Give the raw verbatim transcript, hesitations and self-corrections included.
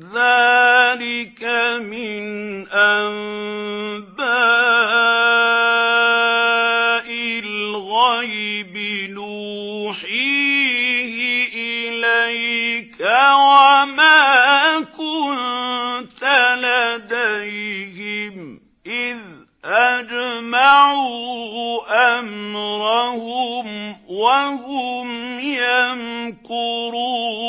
ذَٰلِكَ مِنْ أَنبَاءِ الْغَيْبِ نُوحِيهِ إِلَيْكَ ۖ وَمَا كُنتَ لَدَيْهِمْ إِذْ أَجْمَعُوا أَمْرَهُمْ وَهُمْ يَمْكُرُونَ